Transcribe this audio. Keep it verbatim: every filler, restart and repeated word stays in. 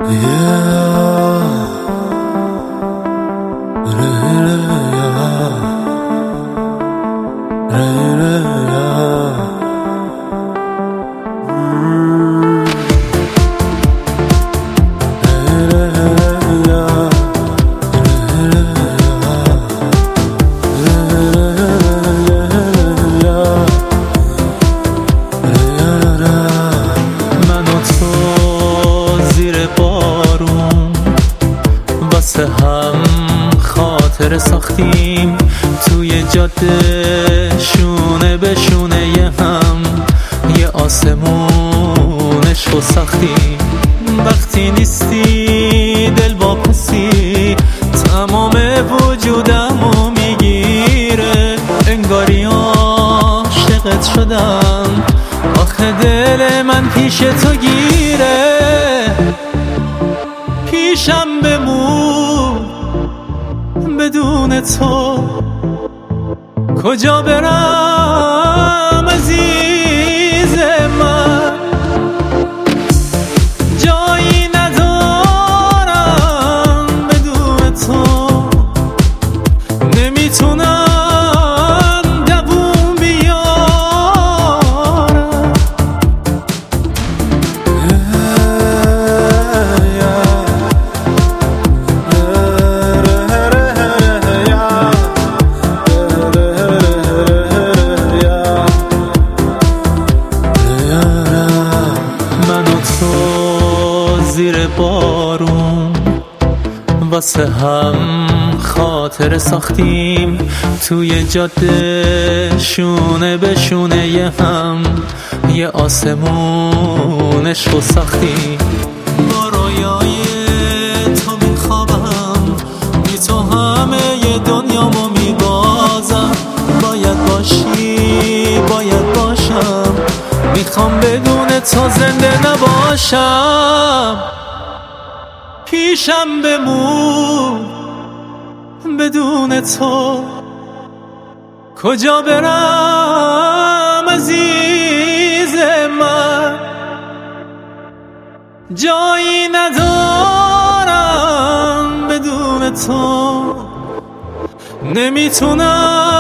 واسه هم خاطر ساختیم توی جاده، شونه به شونه یه هم یه آسمون عشق ساختیم. وقتی نیستی دل واپسی تمام وجودمو میگیره، انگاری عاشقت شدم، آخه دل من پیش تو گیره. پیشم بمون بدون تو، کجا برم عزیز من، جایی ندارم بدون تو، نمیتونم دووم بیارم. زیر بارون واسه هم خاطر ساختیم توی جاده، شونه به شونه یه هم یه آسمون عشق ساختیم. با رویای تو میخوابم، بی تو همه ی دنیامو میبازم. باید باشی باید باشم، میخوام بدون تو زنده نباشم. پیشم بمون بدون تو، کجا برم عزیز من، جایی ندارم بدون تو، نمیتونم